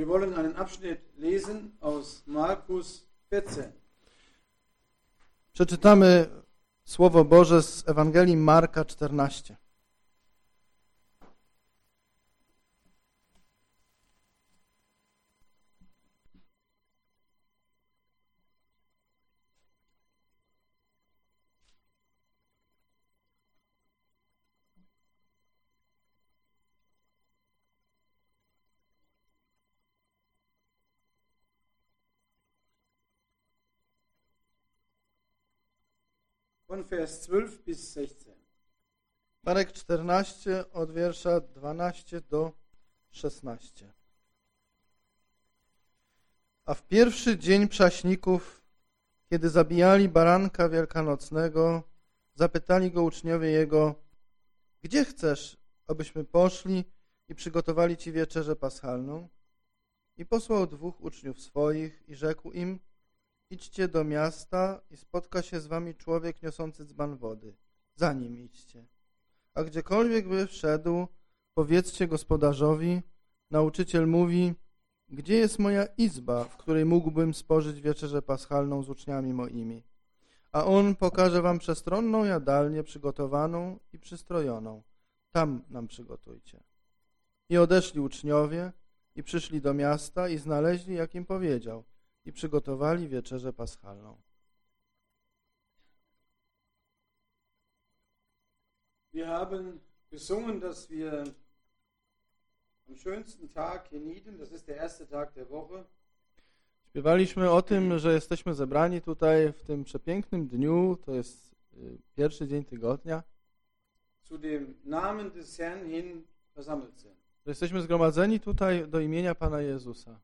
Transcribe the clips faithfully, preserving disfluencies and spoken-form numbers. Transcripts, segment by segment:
Wir wollen einen Abschnitt lesen aus Markus vierzehn. Przeczytamy Słowo Boże z Ewangelii Marka czternaście. Von Vers zwölf bis sechzehn. Marek czternaście od wiersza dwunastego do szesnastego. A w pierwszy dzień prześników, kiedy zabijali baranka wielkanocnego, zapytali go uczniowie jego: gdzie chcesz, abyśmy poszli i przygotowali ci wieczerzę paschalną? I posłał dwóch uczniów swoich i rzekł im: idźcie do miasta i spotka się z wami człowiek niosący dzban wody. Za nim idźcie. A gdziekolwiek by wszedł, powiedzcie gospodarzowi: nauczyciel mówi, gdzie jest moja izba, w której mógłbym spożyć wieczerzę paschalną z uczniami moimi? A on pokaże wam przestronną jadalnię przygotowaną i przystrojoną. Tam nam przygotujcie. I odeszli uczniowie i przyszli do miasta i znaleźli, jak im powiedział, i przygotowali wieczerzę paschalną. Wir haben gesungen, dass wir am schönsten Tag hienieden, das ist der erste Tag der Woche. Śpiewaliśmy o tym, że jesteśmy zebrani tutaj w tym przepięknym dniu, to jest pierwszy dzień tygodnia. Zu dem Namen des Herrn hin versammelt sind. Że jesteśmy zgromadzeni tutaj do imienia Pana Jezusa.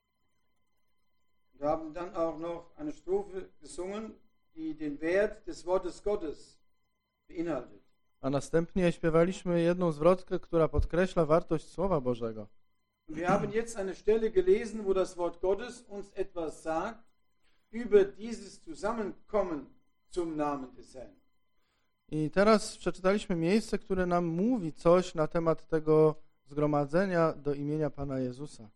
Wir haben dann auch noch eine Strophe gesungen, die den Wert des Wortes Gottes beinhaltet. A następnie śpiewaliśmy jedną zwrotkę, która podkreśla wartość Słowa Bożego. Wir haben jetzt eine Stelle gelesen, wo das Wort Gottes uns etwas sagt über dieses Zusammenkommen zum Namen des Herrn. I teraz przeczytaliśmy miejsce, które nam mówi coś na temat tego zgromadzenia do imienia Pana Jezusa.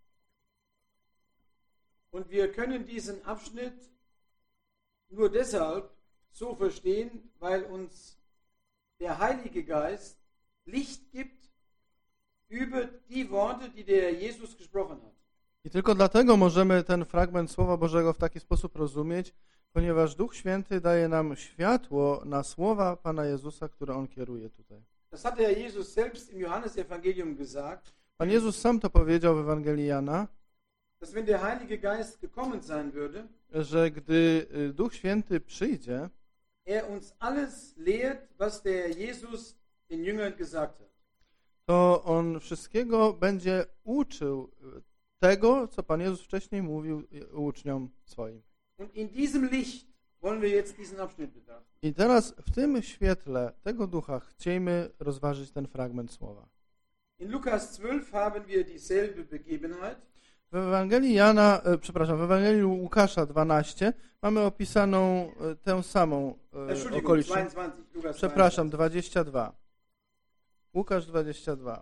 Und wir können diesen Abschnitt nur deshalb so verstehen, weil uns der Heilige Geist Licht gibt über die Worte, die der Jesus gesprochen hat. I tylko dlatego możemy ten fragment Słowa Bożego w taki sposób rozumieć, ponieważ Duch Święty daje nam światło na słowa Pana Jezusa, które On kieruje tutaj. Das hat der Jesus selbst im Johannesevangelium gesagt. Pan Jezus sam to powiedział w Ewangelii Jana, dass wenn der Heilige Geist gekommen sein würde, że gdy Duch Święty przyjdzie, er uns alles lehrt, was der Jesus den Jüngern gesagt hat. to On wszystkiego będzie uczył tego, co Pan Jezus wcześniej mówił uczniom swoim. Und in diesem Licht wollen wir jetzt diesen Abschnitt betrachten. I teraz w tym świetle tego ducha chciejmy rozważyć ten fragment słowa. In Lukas zwölf haben wir dieselbe Begebenheit. W Ewangelii Jana, e, przepraszam, w Ewangelii Łukasza dwanaście mamy opisaną e, tę samą e, okoliczność. Przepraszam, dwadzieścia dwa. Łukasz dwadzieścia dwa.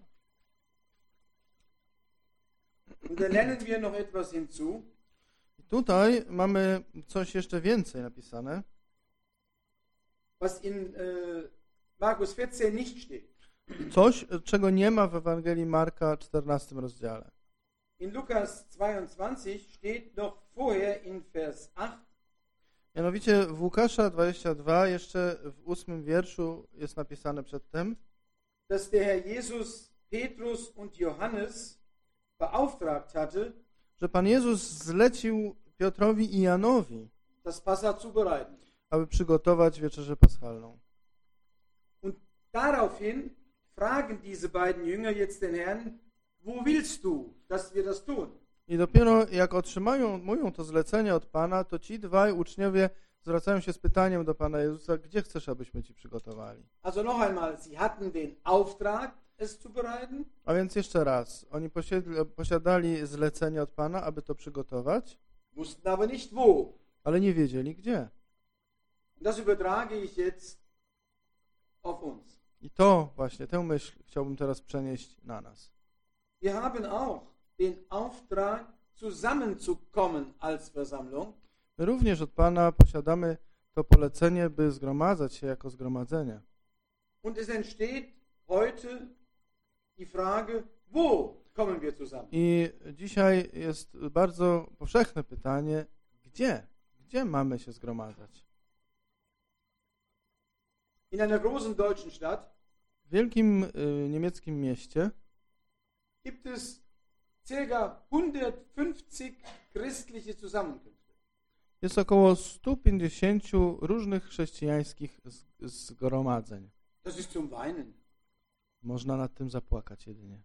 Und da lernen wir noch etwas hinzu. I tutaj mamy coś jeszcze więcej napisane, was in äh, Markus vierzehn nicht steht. Coś, czego nie ma w Ewangelii Marka czternastym rozdziale. In Lukas zweiundzwanzig steht noch vorher in Vers acht. Mianowicie w Łukasza dwadzieścia dwa jeszcze w ósmym wierszu jest napisane przedtem, dass der Herr Jesus Petrus und Johannes beauftragt hatte, że Pan Jezus zlecił Piotrowi i Janowi, das Passa zubereiten. aby przygotować wieczerzę paschalną. Und daraufhin fragen diese beiden Jünger jetzt den Herrn: wo willst du, dass wir das tun? I dopiero jak otrzymają mówią to zlecenie od Pana, to ci dwaj uczniowie zwracają się z pytaniem do Pana Jezusa: gdzie chcesz, abyśmy ci przygotowali? Also noch einmal, sie hatten den Auftrag, es zubereiten. A więc jeszcze raz, oni posiedli, posiadali zlecenie od Pana, aby to przygotować, Wussten aber nicht wo. ale nie wiedzieli gdzie. Und das übertrage ich jetzt auf uns. I to właśnie, tę myśl chciałbym teraz przenieść na nas. Wir haben auch den Auftrag, zusammenzukommen als Versammlung. My również od Pana posiadamy to polecenie, by zgromadzać się jako zgromadzenie. Und es entsteht heute die Frage, wo kommen wir zusammen? I dzisiaj jest bardzo powszechne pytanie, gdzie? Gdzie mamy się zgromadzać? In einer großen deutschen Stadt W wielkim y, niemieckim mieście gibt es ca. hundertfünfzig christliche Zusammenkünfte. jest około sto pięćdziesiąt różnych chrześcijańskich z- zgromadzeń. Das ist zum Weinen. Można nad tym zapłakać jedynie.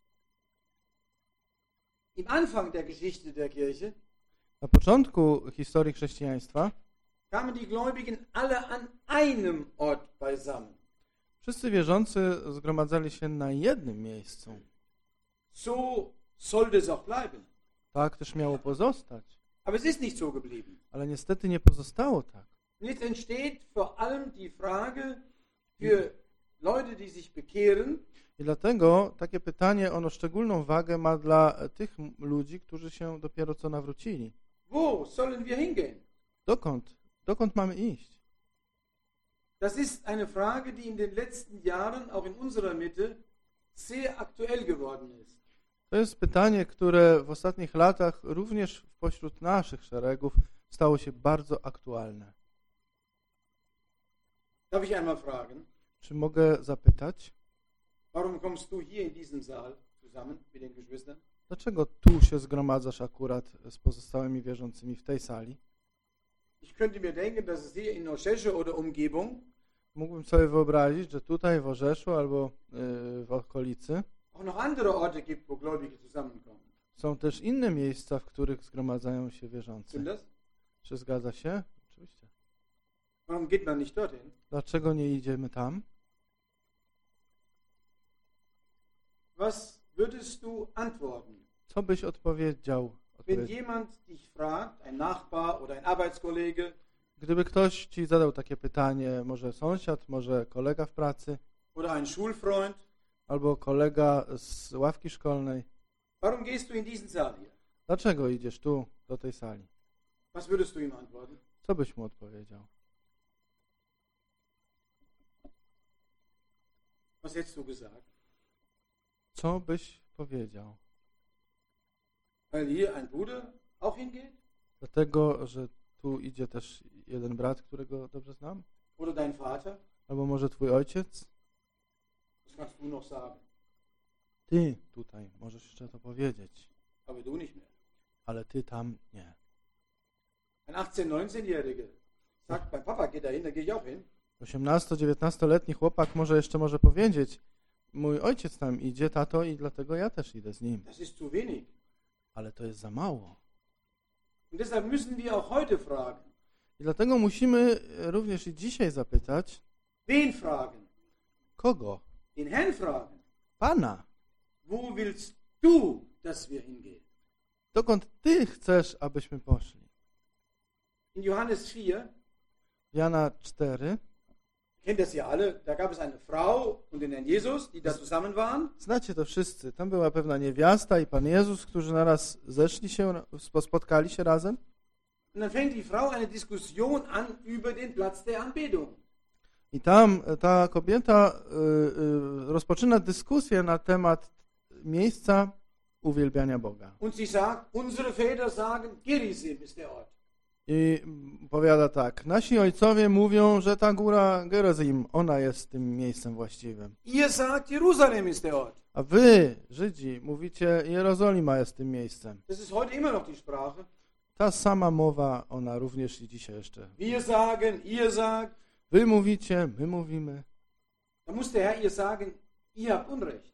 Im Anfang der Geschichte der Kirche Na początku historii chrześcijaństwa kamen die Gläubigen alle an einem Ort beisammen. wszyscy wierzący zgromadzali się na jednym miejscu. So sollte es auch bleiben. Tak też miało pozostać. Aber es ist nicht so geblieben. Ale niestety nie pozostało tak. Und jetzt entsteht vor allem die Frage für Leute, die sich bekehren, I dlatego takie pytanie, ono szczególną wagę ma dla tych m- ludzi, którzy się dopiero co nawrócili. wo sollen wir hingehen? Dokąd? Dokąd mamy iść? Das ist eine Frage, die in den letzten Jahren auch in unserer Mitte sehr aktuell geworden ist. To jest pytanie, które w ostatnich latach również pośród naszych szeregów stało się bardzo aktualne. Darf ich einmal fragen, Czy mogę zapytać, warum kommst du hier in diesem Saal zusammen mit den Geschwistern? dlaczego tu się zgromadzasz akurat z pozostałymi wierzącymi w tej sali? Ich könnte mir denken, dass es hier in Orzesche oder Umgebung Mógłbym sobie wyobrazić, że tutaj w Orzeszu albo yy, w okolicy auch noch andere Orte gibt, wo Gläubige zusammenkommen. są też inne miejsca, w których zgromadzają się wierzący. Stimmt das? Czy zgadza się? Oczywiście. Warum geht man nicht dorthin? Dlaczego nie idziemy tam? Was würdest du antworten, Co byś odpowiedział? wenn Odpowiedz- jemand dich fragt, ein Nachbar oder ein Arbeitskollege, Gdyby ktoś ci zadał takie pytanie, może sąsiad, może kolega w pracy, oder ein Schulfreund, albo kolega z ławki szkolnej, warum gehst du in diesen Saal hier? dlaczego idziesz tu, do tej sali? Was würdest du ihm antworten? Co byś mu odpowiedział? Was hättest du gesagt? Co byś powiedział? Weil hier ein Bruder auch hingeht? Dlatego, że tu idzie też jeden brat, którego dobrze znam? Oder dein Vater? Albo może twój ojciec? Das kannst du noch sagen, Ty tutaj możesz jeszcze to powiedzieć, aber du nicht mehr. ale ty tam nie. Ein achtzehn-, neunzehnjähriger sagt, mein Papa geht da hin, da gehe ich auch hin. osiemnasto-dziewiętnastoletni chłopak może jeszcze może powiedzieć, mój ojciec tam idzie, tato, i dlatego ja też idę z nim. Das ist zu wenig. Ale to jest za mało. Und deshalb müssen wir auch heute fragen. I dlatego musimy również i dzisiaj zapytać, Wen fragen? kogo? Den Herrn fragen. Pana. Wo willst du, dass wir hingehen? Dokąd ty chcesz, abyśmy poszli? In Johannes vier, Jana cztery. kennt das ja alle, da gab es eine Frau und den Herrn Jesus, die da zusammen waren. Znacie to wszyscy. Tam była pewna niewiasta i Pan Jezus, którzy naraz zeszli się, spotkali się razem. Und dann fängt die Frau eine Diskussion an über den Platz der Anbetung. I tam ta kobieta y, y, rozpoczyna dyskusję na temat miejsca uwielbiania Boga. Und sie sagt, unsere Väter sagen, Gerizim ist der Ort. I powiada tak, nasi ojcowie mówią, że ta góra Gerizim, ona jest tym miejscem właściwym. Ihr sagt, Jerusalem ist der Ort. A wy, Żydzi, mówicie, Jerozolima jest tym miejscem. Das ist heute immer noch die Sprache. Ta sama mowa, ona również i dzisiaj jeszcze. Wir sagen, ihr sagt. Wy mówicie, my mówimy. Da muss der Herr ihr sagen, ihr habt Unrecht.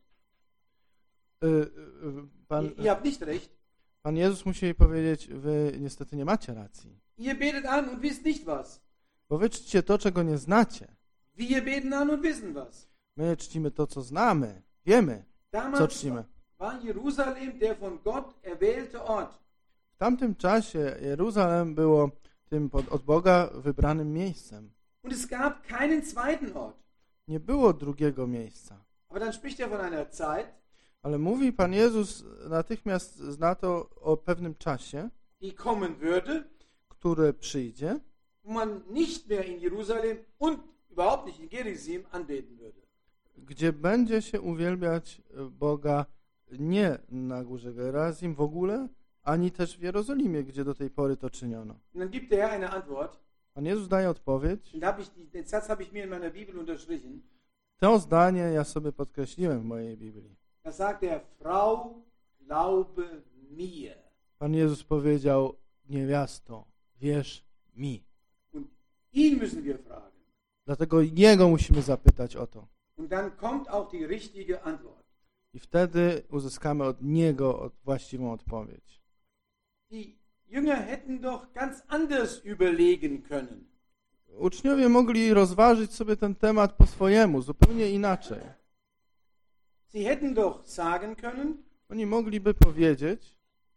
Y, y, Pan, Ihr, ihr habt nicht recht. Pan Jezus musi jej powiedzieć, wy niestety nie macie racji. Ihr betet an und wisst nicht was. Bo wy czcicie to, czego nie znacie. Wir beten an und wissen was. My czcimy to, co znamy. Wiemy, co Damals czcimy. war Jerusalem der von Gott erwählte Ort. W tamtym czasie Jeruzalem było tym pod, od Boga wybranym miejscem. Und es gab keinen zweiten Ort. Nie było drugiego miejsca. Aber dann spricht er von einer Zeit, Ale mówi Pan Jezus natychmiast na to o pewnym czasie, die kommen würde, który przyjdzie, wo man nicht mehr in Jerusalem und überhaupt nicht in Gerizim anbeten würde. gdzie będzie się uwielbiać Boga nie na górze Gerazim w ogóle, ani też w Jerozolimie, gdzie do tej pory to czyniono. Und dann gibt der Herr eine Antwort. Pan Jezus daje odpowiedź. Und da habe ich die, den Satz habe ich mir in meiner Bibel unterstrichen. To zdanie ja sobie podkreśliłem w mojej Biblii. Da sagt er, Frau, glaube mir. Pan Jezus powiedział, niewiasto, wierz mi. Und ihn müssen wir fragen. Dlatego Jego musimy zapytać o to. Und dann kommt auch die richtige Antwort. I wtedy uzyskamy od Niego od właściwą odpowiedź. Die Jünger hätten doch ganz anders überlegen können. Uczniowie mogli rozważyć sobie ten temat po swojemu, zupełnie inaczej. Sie hätten doch sagen können, Oni mogliby powiedzieć,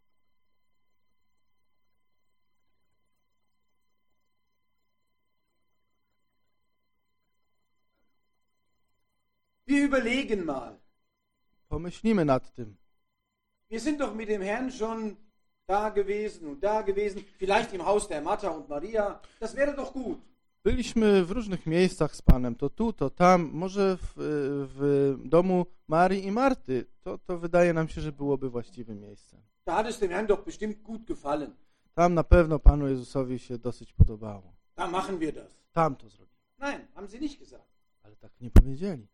wir überlegen mal. pomyślimy nad tym. Wir sind doch mit dem Herrn schon da gewesen und da gewesen, vielleicht im Haus der Martha und Maria. Das wäre doch gut. Byliśmy w różnych miejscach z Panem, to tu, to tam, może w, w domu Marii i Marty. To, to wydaje nam się, że byłoby właściwym miejscem. Da hat es dem Herrn doch bestimmt gut gefallen. Tam na pewno Panu Jezusowi się dosyć podobało. Da machen wir das. Tam to zrobimy. Nein, haben sie nicht gesagt. Ale tak nie powiedzieli.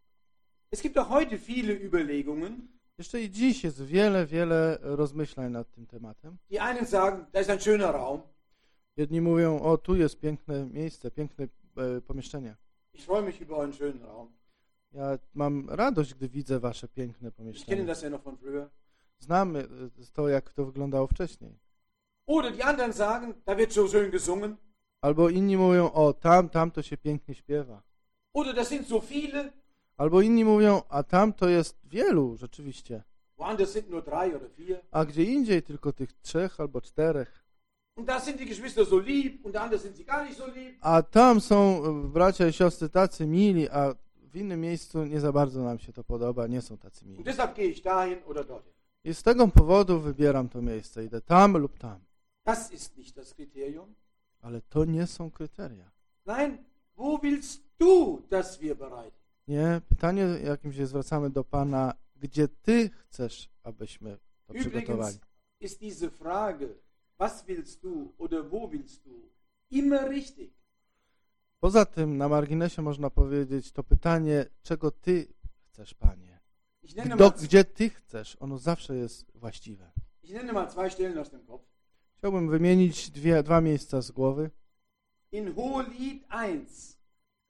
Es gibt auch heute viele Überlegungen. Jeszcze i dziś jest wiele, wiele rozmyślań nad tym tematem. Die einen sagen, da ist ein schöner Raum. Jedni mówią, o tu jest piękne miejsce, piękne e, pomieszczenie. Ich freue mich über einen schönen Raum. Ja mam radość, gdy widzę wasze piękne Ich kenne pomieszczenie. das ja noch von früher. Znamy e, to, jak to wyglądało wcześniej. Oder die anderen sagen, da wird so schön gesungen. Albo inni mówią, o tam, tam to się pięknie śpiewa. Oder das sind so viele. Albo inni mówią, a tam to jest wielu rzeczywiście. Woanders sind nur drei oder vier. A gdzie indziej tylko tych trzech albo czterech. Und da sind die Geschwister so lieb und da sind sie gar nicht so lieb. A tam są e, bracia i siostry tacy mili, a w innym miejscu nie za bardzo nam się to podoba, nie są tacy mili. Und deshalb gehe ich dahin oder dorthin. I z tego powodu wybieram to miejsce. Idę tam lub tam. Das ist nicht das Kriterium. Ale to nie są kryteria. Nein, wo willst du, dass wir bereiten? Nie, pytanie, jakim się zwracamy do Pana, gdzie Ty chcesz, abyśmy to przygotowali. Übrigens ist diese Frage, was willst du oder wo willst du, immer richtig. Poza tym na marginesie można powiedzieć to pytanie, czego Ty chcesz, Panie. Ich nenne Do, mal, gdzie Ty chcesz, ono zawsze jest właściwe. ich nenne mal zwei Stellen aus dem Kopf. Chciałbym wymienić dwie, dwa miejsca z głowy. In Hohelied eins,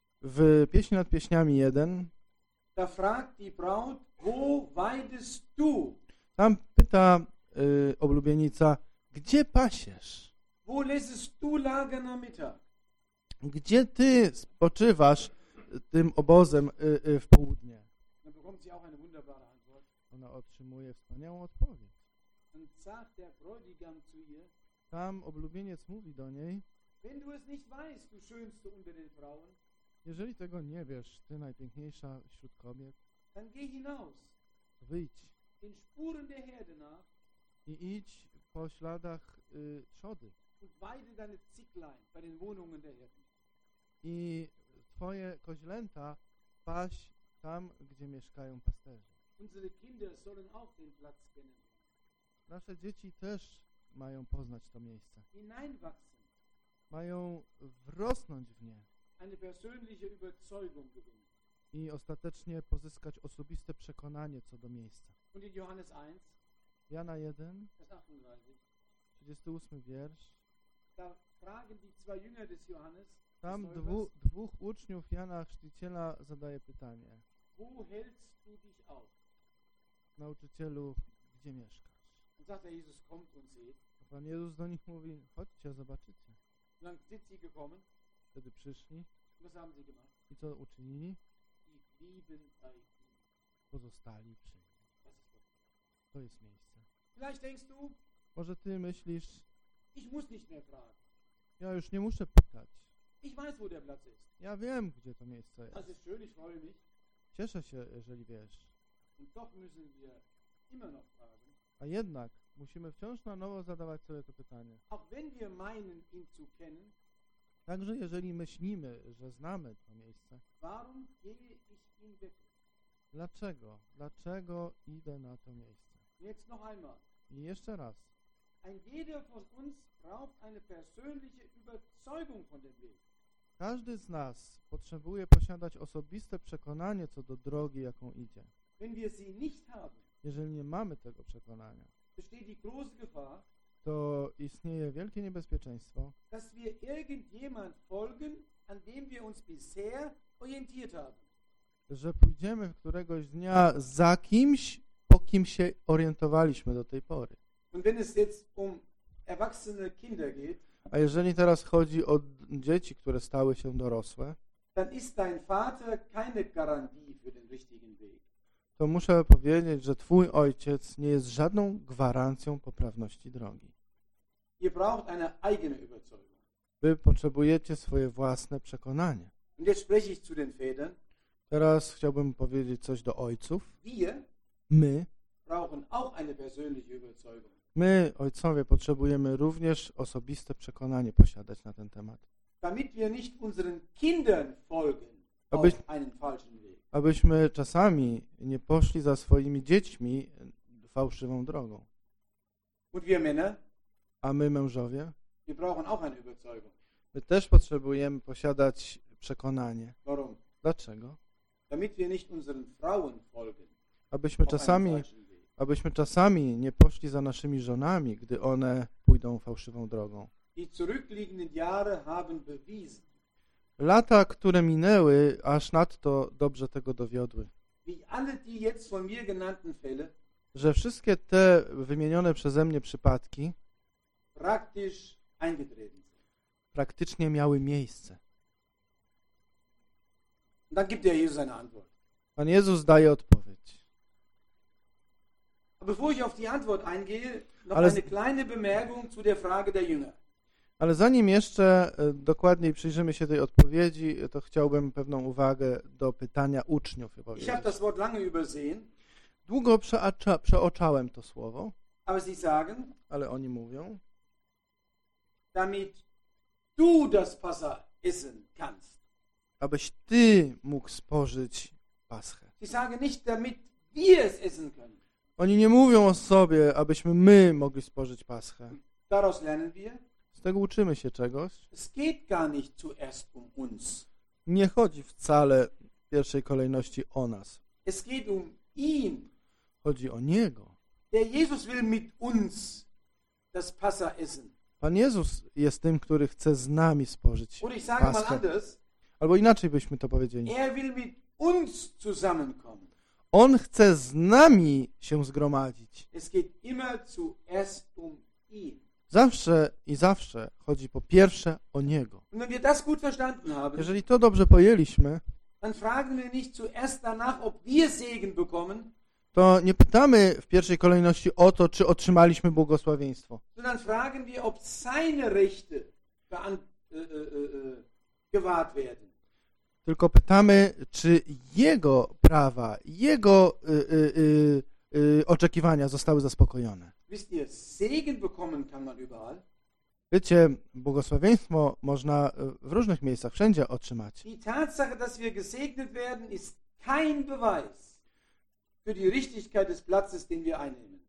W Pieśni nad Pieśniami jeden, da fragt die Braut, wo weidest du? tam pyta y, oblubienica, gdzie pasiesz? Wo lässest du Lager am Mittag? Gdzie Ty spoczywasz tym obozem y, y, w południe? Dann bekommt sie auch eine wunderbare Antwort. Ona otrzymuje wspaniałą odpowiedź. Dann sagt der Bräutigam zu ihr, Tam oblubieniec mówi do niej, wenn du es nicht weißt, du schönste unter den Frauen, jeżeli tego nie wiesz, Ty najpiękniejsza wśród kobiet, dann geh hinaus, wyjdź den Spuren der Herde nach i idź po śladach y, trzody und weide deine Zicklein bei den Wohnungen der Hirten. i Twoje koźlęta paś tam, gdzie mieszkają pasterze. Unsere Kinder sollen auch den Platz kennenlernen, Nasze dzieci też mają poznać to miejsce. hineinwachsen, Mają wrosnąć w nie eine persönliche Überzeugung gewinnen. i ostatecznie pozyskać osobiste przekonanie co do miejsca. Und in Johannes eins, Jana jeden, Vers achtunddreißig, trzydziesty ósmy wiersz. da fragen die zwei Jünger des Johannes, Tam des dwu, Täufers, dwóch uczniów Jana Chrzciciela zadaje pytanie. wo hältst du dich auf? Nauczycielu, gdzie mieszkasz? Und sagt der Jesus, kommt und seht. A Pan Jezus do nich mówi, chodźcie, zobaczycie. Und dann sind sie gekommen. Wtedy przyszli Und was haben sie gemacht? i co uczynili? Die blieben bei ihm. Pozostali przy nim. Das ist Gott. To jest miejsce. Vielleicht denkst du, Może ty myślisz, ich muss nicht mehr fragen. ja już nie muszę pytać. Ich weiß, wo der Platz ist. Ja wiem, gdzie to miejsce Das jest. ist schön, ich freue mich. Cieszę się, jeżeli wiesz. Und doch müssen wir immer noch fragen, A jednak musimy wciąż na nowo zadawać sobie to pytanie. auch wenn wir meinen, ihn zu kennen, Także jeżeli myślimy, że znamy to miejsce, warum gehe ich ihn weg? dlaczego? Dlaczego idę na to miejsce? Jetzt noch einmal. I jeszcze raz. Ein jeder von uns braucht eine persönliche Überzeugung von dem Weg. Każdy z nas potrzebuje posiadać osobiste przekonanie co do drogi, jaką idzie. Wenn wir sie nicht haben, Jeżeli nie mamy tego przekonania, besteht die große Gefahr, to istnieje wielkie niebezpieczeństwo, dass wir irgendjemand folgen, an dem wir uns bisher orientiert haben. że pójdziemy któregoś dnia za kimś, po kim się orientowaliśmy do tej pory. Und wenn es jetzt um erwachsene Kinder geht, A jeżeli teraz chodzi o dzieci, które stały się dorosłe, dann ist dein Vater keine Garantie für den richtigen Weg. to muszę powiedzieć, że twój ojciec nie jest żadną gwarancją poprawności drogi. Ihr braucht eine eigene Überzeugung. Wy potrzebujecie swoje własne przekonanie. Und jetzt spreche ich zu den Vätern. Teraz chciałbym powiedzieć coś do ojców. Wir My, brauchen auch eine persönliche Überzeugung. my, ojcowie, potrzebujemy również osobiste przekonanie posiadać na ten temat. Damit wir nicht unseren Kindern folgen Abyś, auf einen falschen Weg. abyśmy czasami nie poszli za swoimi dziećmi fałszywą drogą. Und wir Männer, A my, mężowie, wir brauchen auch eine Überzeugung. my też potrzebujemy posiadać przekonanie. Warum? Dlaczego? Damit wir nicht unseren Frauen folgen Abyśmy auf einen czasami, falschen Weg. abyśmy czasami nie poszli za naszymi żonami, gdy one pójdą fałszywą drogą. Die zurückliegenden Jahre haben bewiesen, Lata, które minęły, aż nadto dobrze tego dowiodły, wie alle die jetzt von mir genannten Fälle że wszystkie te wymienione przeze mnie przypadki praktisch eingetreten sind. praktycznie miały miejsce. Und dann gibt der Jesus eine Antwort. Pan Jezus daje odpowiedź. Aber bevor ich auf die Antwort eingehe, noch Ale- eine kleine Bemerkung zu der Frage der Jünger. Ale zanim jeszcze e, dokładniej przyjrzymy się tej odpowiedzi, to chciałbym pewną uwagę do pytania uczniów Ich habe powiedzieć. das Wort lange übersehen, Długo przeacza, przeoczałem to słowo, aber sie sagen, ale oni mówią, damit du das Passa essen kannst. abyś ty mógł spożyć Paschę. Sie sagen nicht, damit wir es essen können. Oni nie mówią o sobie, abyśmy my mogli spożyć Paschę. Daraus lernen wir, Z tego uczymy się czegoś. es geht gar nicht zuerst um uns. Nie chodzi wcale w pierwszej kolejności o nas. Es geht um ihn. Chodzi o Niego. Der Jesus will mit uns das Passa essen. Pan Jezus jest tym, który chce z nami spożyć Oder ich sage mal Paschę. anders, Albo inaczej byśmy to powiedzieli. er will mit uns zusammenkommen. On chce z nami się zgromadzić. Es geht immer zuerst um ihn. Zawsze i zawsze chodzi po pierwsze o Niego. Und wenn wir das gut verstanden haben, Jeżeli to dobrze pojęliśmy, dann fragen wir nicht zuerst danach, ob wir Segen bekommen, to nie pytamy w pierwszej kolejności o to, czy otrzymaliśmy błogosławieństwo, sondern fragen wir, ob seine Rechte beant- äh, äh, äh, gewahrt werden. tylko pytamy, czy Jego prawa, Jego y, y, y, y, oczekiwania zostały zaspokojone. Wisst ihr, Segen bekommen kann man überall. Wiecie, błogosławieństwo można w różnych miejscach, wszędzie otrzymać. Die Tatsache, dass wir gesegnet werden, ist kein Beweis für die Richtigkeit des Platzes, den wir einnehmen.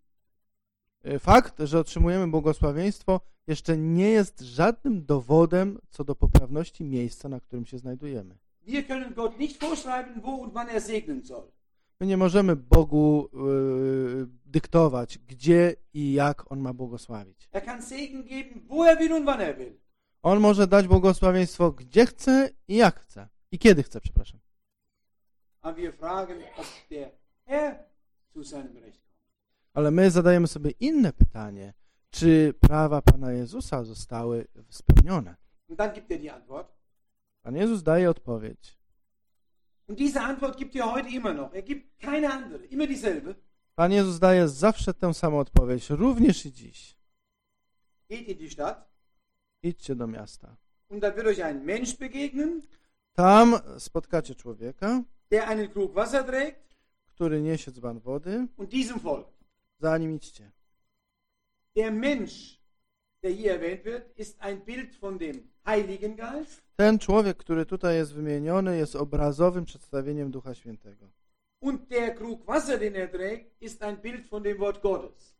Fakt, że otrzymujemy błogosławieństwo, jeszcze nie jest żadnym dowodem co do poprawności miejsca, na którym się znajdujemy. Wir können Gott nicht vorschreiben, wo und wann er segnen soll. My nie możemy Bogu yy, dyktować, gdzie i jak On ma błogosławić. Er kann Segen geben, wo er will und wann er will. On może dać błogosławieństwo, gdzie chce i jak chce. I kiedy chce, przepraszam. Aber wir fragen, ob der Herr zu seinem Recht kommt. Ale my zadajemy sobie inne pytanie. Czy prawa Pana Jezusa zostały spełnione? Und dann gibt er die Antwort. Pan Jezus daje odpowiedź. Und diese Antwort gibt er heute immer noch. Er gibt keine andere, immer dieselbe. Pan Jezus daje zawsze tę samą odpowiedź, również i dziś. Geht in die Stadt Idźcie do miasta. und da wird euch ein Mensch begegnen, Tam spotkacie człowieka, der einen Krug Wasser trägt który niesie dzban wody, und diesem Volk. za nim idźcie. Der Mensch, der hier erwähnt wird, ist ein Bild von dem Heiligen Geist. Ten człowiek, który tutaj jest wymieniony, jest obrazowym przedstawieniem Ducha Świętego. Und der Krug Wasser, den er trägt, ist ein Bild von dem Wort Gottes.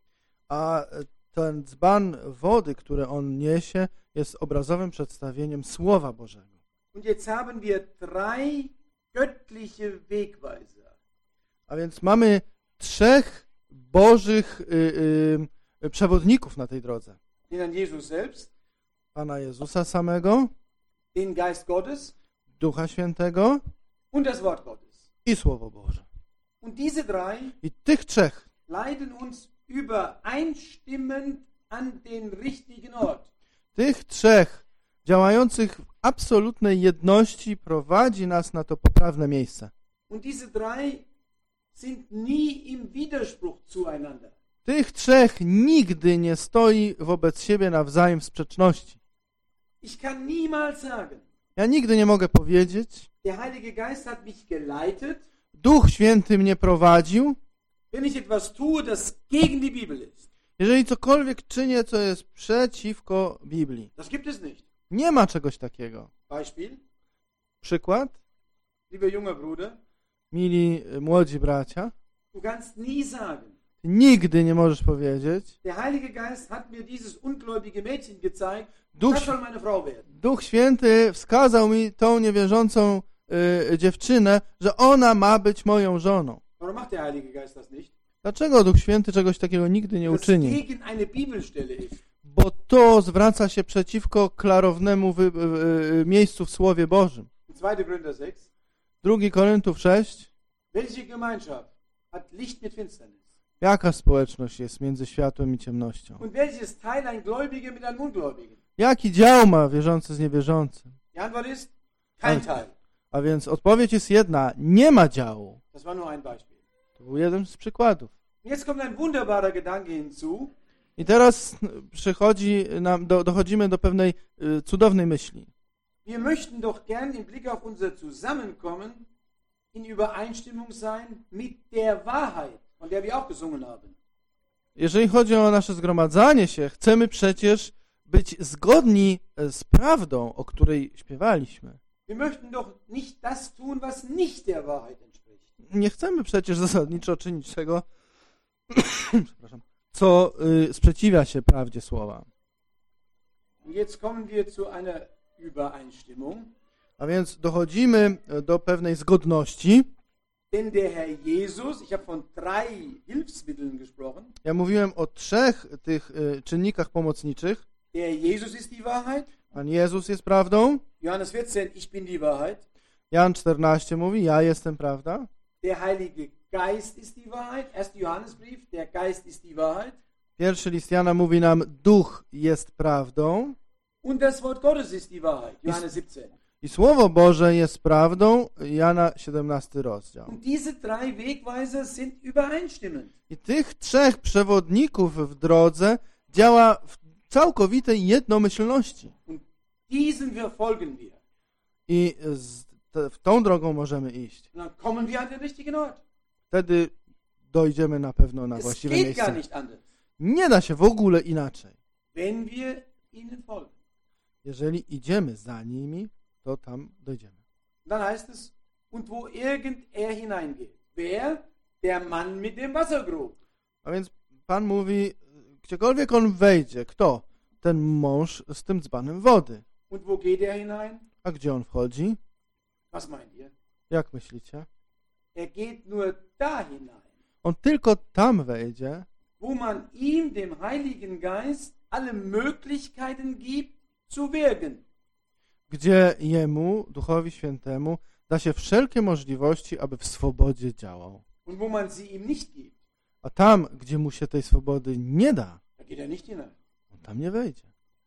A ten dzban wody, który on niesie, jest obrazowym przedstawieniem Słowa Bożego. Und jetzt haben wir drei göttliche Wegweiser. A więc mamy trzech bożych y, y, przewodników na tej drodze. Den Herrn Jesus selbst, Pana Jezusa samego, den Geist Gottes Ducha Świętego und das Wort Gottes. i Słowo Boże. Und diese drei I tych trzech, leiten uns übereinstimmend an den richtigen Ort. tych trzech działających w absolutnej jedności prowadzi nas na to poprawne miejsce. Und diese drei sind nie im Widerspruch zueinander. Tych trzech nigdy nie stoi wobec siebie nawzajem w sprzeczności. Ich kann niemals sagen, Ja nigdy nie mogę powiedzieć, der Heilige Geist hat mich geleitet, Duch Święty mnie prowadził, wenn ich etwas tue, das gegen die Bibel ist. jeżeli cokolwiek czynię, co jest przeciwko Biblii. Das gibt es nicht. Nie ma czegoś takiego. Beispiel, Przykład, lieber junger Bruder, mili y, młodzi bracia, du kannst nie sagen, ty nigdy nie możesz powiedzieć, der Heilige Geist hat mir dieses ungläubige Mädchen gezeigt, Duch, das soll meine Frau werden. Duch Święty wskazał mi tą niewierzącą y, dziewczynę, że ona ma być moją żoną. Warum macht der Heilige Geist das nicht? Dlaczego Duch Święty czegoś takiego nigdy nie Das uczyni? gegen eine Bibelstelle ist. Bo to zwraca się przeciwko klarownemu wy, y, y, miejscu w Słowie Bożym. In zweiter Korinther sechs, Drugi Korynthów sześć. welche Gemeinschaft hat Licht mit Finsternis? Jaka społeczność jest między światłem i ciemnością? Und welches Teil ein Gläubiger mit einem Ungläubigen? Jaki dział ma wierzący z niewierzącym? Die Antwort ist, kein Also- Teil. A więc odpowiedź jest jedna. Nie ma działu. Das war nur ein Beispiel. To był jeden z przykładów. Jetzt kommt ein wunderbarer Gedanke hinzu. I teraz przychodzi nam, do, dochodzimy do pewnej y, cudownej myśli. Wir möchten doch gern im Blick auf unser Zusammenkommen in Übereinstimmung sein mit der Wahrheit, von der wir auch gesungen haben. Jeżeli chodzi o nasze zgromadzanie się, chcemy przecież być zgodni z prawdą, o której śpiewaliśmy. Wir möchten doch nicht das tun, was nicht der Wahrheit entspricht. Nie chcemy przecież zasadniczo czynić tego, przepraszam, co y, sprzeciwia się prawdzie słowa. Und jetzt kommen wir zu einer Übereinstimmung. A więc dochodzimy do pewnej zgodności. Denn der Herr Jesus, ich habe von drei Hilfsmitteln gesprochen, Ja mówiłem o trzech tych y, czynnikach pomocniczych. der Jesus ist die Wahrheit, Pan Jezus jest prawdą. Johannes vierzehn, ich bin die Wahrheit, Jan czternaście mówi, ja jestem prawda. der Heilige Geist ist die Wahrheit, erster Johannesbrief, der Geist ist die Wahrheit, Pierwszy list Jana mówi nam, Duch jest prawdą und das Wort Gottes ist die Wahrheit, Johannes siebzehn. i Słowo Boże jest prawdą, Jana siedemnasty rozdział. Und diese drei Wegweiser sind übereinstimmend. I tych trzech przewodników w drodze działa w całkowitej jednomyślności. Und diesen verfolgen wir. I z, te, w tą drogą możemy iść. Und dann kommen wir an den richtigen Ort. Wtedy dojdziemy na pewno na Es właściwe geht gar miejsce. nicht anders, Nie da się w ogóle inaczej. wenn wir ihnen folgen. Jeżeli idziemy za nimi, to tam dojdziemy. Und dann heißt es, und wo irgend er hineingeht. Wer? Der Mann mit dem Wasserkrug. A więc Pan mówi, gdziekolwiek on wejdzie, kto? Ten mąż z tym dzbanem wody. Und wo geht er hinein? A gdzie on wchodzi? Was meint ihr? Jak myślicie? Er geht nur da hinein, On tylko tam wejdzie, wo man ihm, dem Heiligen Geist, alle Möglichkeiten gibt, zu wirken. gdzie jemu, Duchowi Świętemu, da się wszelkie możliwości, aby w swobodzie działał. Und wo man sie ihm nicht gibt, A tam, gdzie mu się tej swobody nie da, da geht er nicht hinein. on tam nie wejdzie.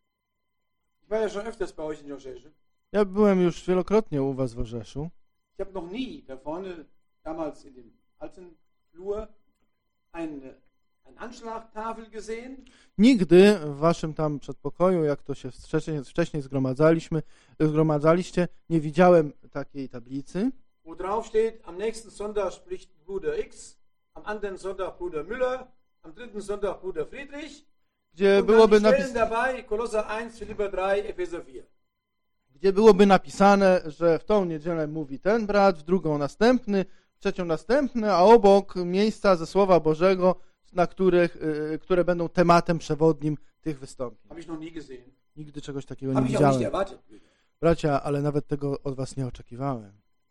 Ich war ja schon öfters bei euch in Jorzesche. Ja byłem już wielokrotnie u was w Orzeszu. Ich habe noch nie da vorne, damals in dem alten Flur, eine, eine Anschlagtafel gesehen. Nigdy w waszym tam przedpokoju, jak to się wcześniej, wcześniej zgromadzaliśmy, zgromadzaliście, nie widziałem takiej tablicy. wo drauf steht, am nächsten Sonntag spricht Bruder X, am anderen Sonntag Bruder Müller, am dritten Sonntag Bruder Friedrich. Gdzie Und byłoby, dann die Stellen napis- dabei, Kolosser eins, Philipper drei, Epheser vier. gdzie byłoby napisane, że w tą niedzielę mówi ten brat, w drugą następny, w trzecią następny, a obok miejsca ze Słowa Bożego, na których, y, które będą tematem przewodnim tych wystąpień. Habe ich noch nie gesehen. Nigdy czegoś takiego nie Habe ich auch nicht widziałem. erwartet. Bracia, ale nawet tego od was nie oczekiwałem.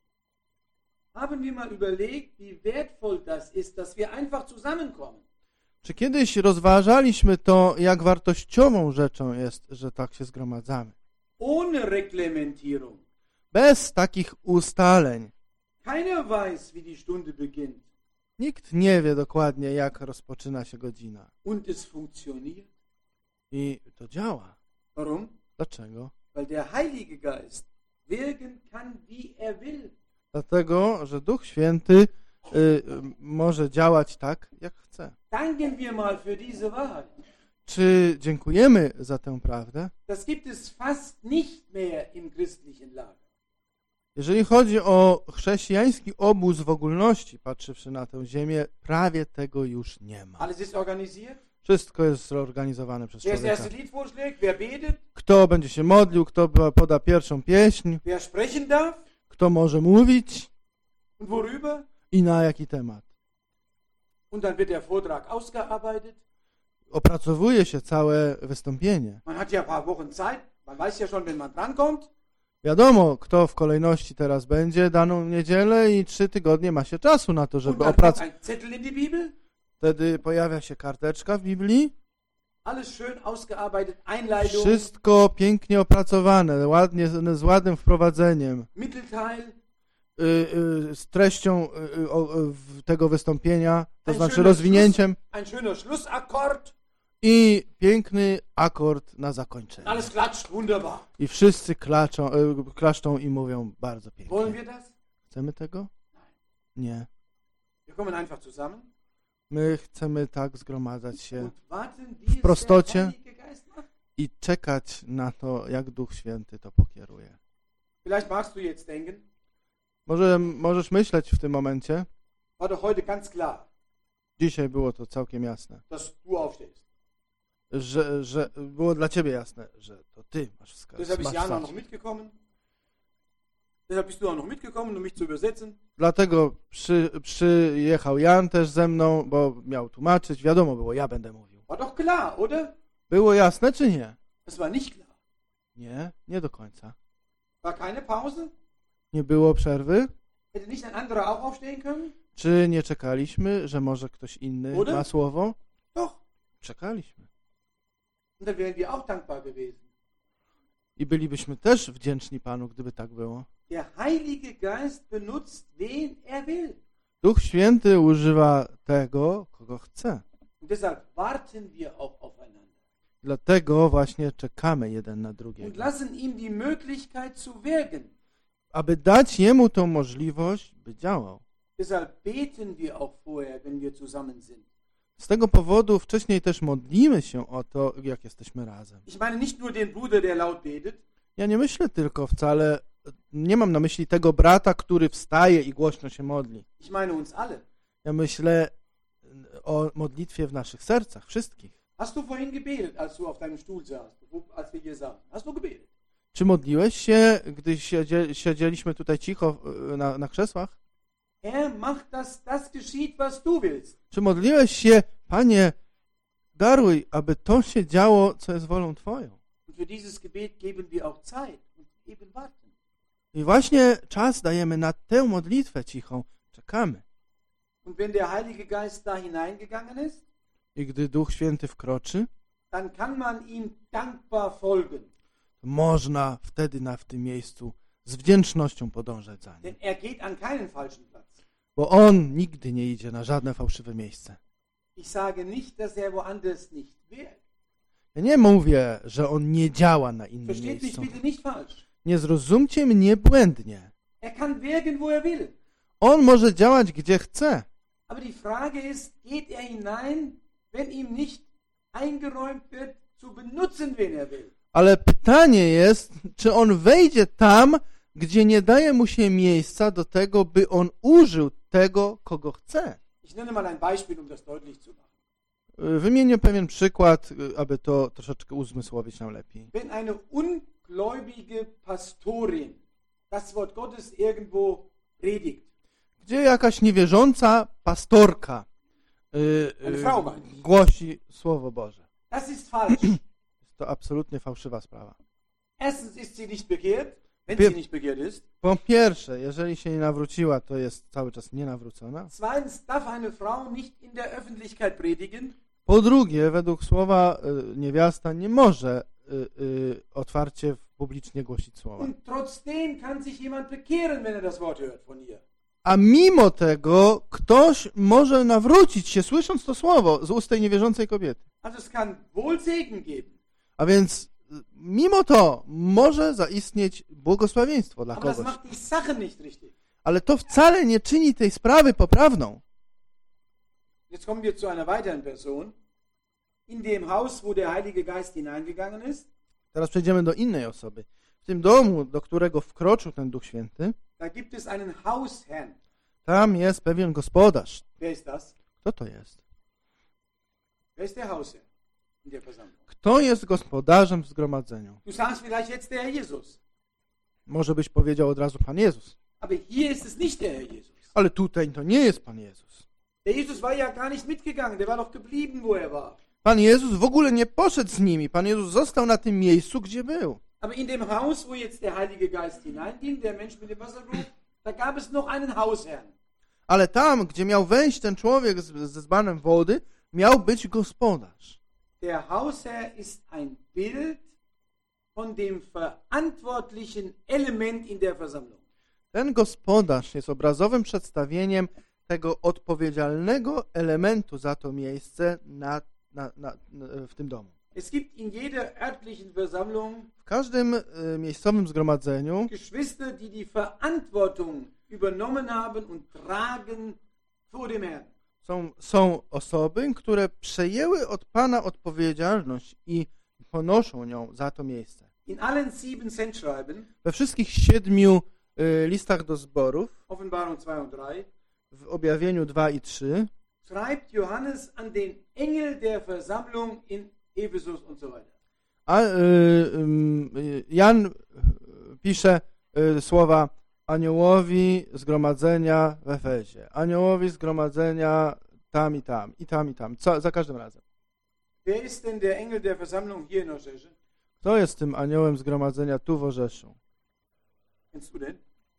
Haben wir mal überlegt, wie wertvoll das ist, dass wir einfach zusammenkommen. Czy kiedyś rozważaliśmy to, jak wartościową rzeczą jest, że tak się zgromadzamy? Ohne Reglementierung. Bez takich ustaleń. Keiner weiß, wie die Stunde beginnt. Nikt nie wie dokładnie, jak rozpoczyna się godzina. Und es funktioniert. I to działa. Warum? Dlaczego? Weil der Heilige Geist wirken kann, wie er will. Dlatego, że Duch Święty y, y, może działać tak, jak chce. Danken wir mal für diese Wahrheit. Czy dziękujemy za tę prawdę? Das gibt es fast nicht mehr im christlichen Lager. Jeżeli chodzi o chrześcijański obóz w ogólności, patrzywszy na tę ziemię, prawie tego już nie ma. Alles ist organisiert. Wszystko jest zorganizowane przez Wer das człowieka. erste Lied vorschlägt, wer betet, Kto będzie się modlił, kto poda pierwszą pieśń, wer sprechen darf kto może mówić und worüber. i na jaki temat. Und dann wird der Vortrag ausgearbeitet. Opracowuje się całe wystąpienie. Man hat ja ein paar Wochen Zeit. Man weiß ja schon, wenn man drankommt. Wiadomo, kto w kolejności teraz będzie daną niedzielę i trzy tygodnie ma się czasu na to, Und żeby dann kommt opracować. ein Zettel in die Bibel. Wtedy pojawia się karteczka w Biblii. Alles schön ausgearbeitet. Einleitung, Wszystko pięknie opracowane, ładnie, z ładnym wprowadzeniem, Mittelteil. y, y, z treścią y, y, o, y, tego wystąpienia, to Ein znaczy schöner rozwinięciem Ein schöner Schlussakkord. i piękny akord na zakończenie. Alles klatscht wunderbar. I wszyscy klaczą, y, klaszczą i mówią bardzo Wollen pięknie. wir das? Chcemy tego? Nie. Wir kommen einfach zusammen My chcemy tak zgromadzać się und warten, wie es prostocie. der Heilige Geist macht. i czekać na to, jak Duch Święty to pokieruje. Vielleicht magst du jetzt denken, Może możesz myśleć w tym momencie, war doch heute ganz klar, dzisiaj było to całkiem jasne, dass du aufstehst. że, że było dla ciebie jasne, że to ty masz wskazać. Deshalb ist Masz Jana wstać. noch mitgekommen. Deshalb bist du auch noch mitgekommen, um mich zu übersetzen. Dlatego przy, przyjechał Jan też ze mną, bo miał tłumaczyć. Wiadomo było, ja będę mówił. War doch klar, oder? Było jasne czy nie? Das war nicht klar. Nie, nie do końca. War keine Pause? Nie było przerwy? Hätte nicht ein anderer auch aufstehen können? Czy nie czekaliśmy, że może ktoś inny Oder? ma słowo? Doch. Czekaliśmy. Und dann wären wir auch dankbar gewesen. I bylibyśmy też wdzięczni Panu, gdyby tak było. Der Heilige Geist benutzt, wen er will. Duch Święty używa tego, kogo chce. Und deshalb warten wir auch aufeinander. Dlatego właśnie czekamy jeden na Und drugiego. lassen ihm die Möglichkeit zu wirken. Aby dać Jemu tą możliwość, by działał. Deshalb beten wir auch vorher, wenn wir zusammen sind. Z tego powodu wcześniej też modlimy się o to, jak jesteśmy razem. Ich meine nicht nur den Bruder, der laut betet, Ja nie myślę tylko wcale, nie mam na myśli tego brata, który wstaje i głośno się modli. ich meine uns alle. Ja myślę o modlitwie w naszych sercach, wszystkich. Hast du vorhin gebetet, als du auf deinem Stuhl saßt, als wir hier saßen? Hast du gebetet? Czy modliłeś się, gdy siedzie, siedzieliśmy tutaj cicho na, na krzesłach? Herr, mach, dass das geschieht, was du willst. Czy modliłeś się, Panie, daruj, aby to się działo, co jest wolą Twoją? Und für dieses Gebet geben wir auch Zeit und eben warten. I właśnie czas dajemy na tę modlitwę cichą. Czekamy. Und wenn der Heilige Geist da hineingegangen ist, I gdy Duch Święty wkroczy, dann kann man ihm dankbar folgen. to można wtedy na w tym miejscu z wdzięcznością podążać za nim. Denn er geht an keinen falschen Platz. Bo On nigdy nie idzie na żadne fałszywe miejsce. Ich sage nicht, dass er woanders nicht wirkt. Ja nie mówię, że On nie działa na innym Versteht mich miejscu. bitte nicht falsch. Nie zrozumcie mnie błędnie. Er kann wirken, wo er will. On może działać gdzie chce. Aber die Frage ist, geht er hinein, wenn ihm nicht eingeräumt wird, zu benutzen, wen er will? Ale pytanie jest, czy On wejdzie tam, gdzie nie daje mu się miejsca do tego, by on użył tego, kogo chce. Ich nenne mal ein Beispiel, um das deutlich zu machen. Wymienię pewien przykład, aby to troszeczkę uzmysłowić nam lepiej. Wenn eine ungläubige Pastorin das Wort Gottes irgendwo predigt, Gdzie jakaś niewierząca pastorka eine Frau meine ich, głosi Słowo Boże. das ist falsch. Jest to absolutnie fałszywa sprawa. Erstens ist sie nicht bekehrt, wenn Pier- sie nicht bekehrt ist. Po pierwsze, jeżeli się nie nawróciła, to jest cały czas nienawrócona. Zweitens darf eine Frau nicht in der Öffentlichkeit predigen. Po drugie, według słowa y, niewiasta nie może y, y, otwarcie publicznie głosić słowa. Und trotzdem kann sich jemand bekehren, wenn er das Wort hört von ihr. A mimo tego ktoś może nawrócić się, słysząc to słowo z ust tej niewierzącej kobiety. Also es kann wohl Segen geben. A więc y, mimo to może zaistnieć błogosławieństwo dla Aber das kogoś. macht die Sache nicht richtig. Ale to wcale nie czyni tej sprawy poprawną. Jetzt kommen wir zu einer weiteren Person. In dem Haus, wo der Heilige Geist hineingegangen ist, Teraz przejdziemy do innej osoby. W tym domu, do którego wkroczył ten Duch Święty, da gibt es einen Hausherrn. tam jest pewien gospodarz. Wer ist das? Kto to jest? Wer ist der Hausherr in der Versammlung? Kto jest gospodarzem w zgromadzeniu? Du sagst vielleicht jetzt der Herr Jesus. Może byś powiedział od razu Pan Jezus. Aber hier ist es nicht der Herr Jesus. Ale tutaj to nie jest Pan Jezus. Der Jesus war ja gar nicht mitgegangen. Der war doch geblieben, wo er war. Pan Jezus w ogóle nie poszedł z nimi. Pan Jezus został na tym miejscu, gdzie był. Aber in dem Haus, wo jetzt der Heilige Geist hineinging, der Mensch mit dem Wasserkrug, da gab es noch einen Hausherrn. Ale tam, gdzie miał wejść ten człowiek z- ze dzbanem wody, miał być gospodarz. Der Hausherr ist ein Bild von dem verantwortlichen Element in der Versammlung. Ten gospodarz jest obrazowym przedstawieniem tego odpowiedzialnego elementu za to miejsce na, na, na, w tym domu. Es gibt in jeder örtlichen Versammlung W każdym y, miejscowym zgromadzeniu Geschwister, die die Verantwortung übernommen haben und tragen vor dem Herrn. są, są osoby, które przejęły od Pana odpowiedzialność i ponoszą nią za to miejsce. In allen sieben Sendschreiben, We wszystkich siedmiu y, listach do zborów, Offenbarung zwei und drei, w objawieniu dwa i trzy, schreibt Johannes an den Engel der Versammlung in Ephesus und so weiter. a y, y, Jan pisze y, słowa aniołowi zgromadzenia w Efezie, aniołowi zgromadzenia tam i tam, i tam i tam, co, za każdym razem. Wer ist denn der Engel der Versammlung hier in Orzesche? Kto jest tym aniołem zgromadzenia tu w Orzeszu? Kennst du den?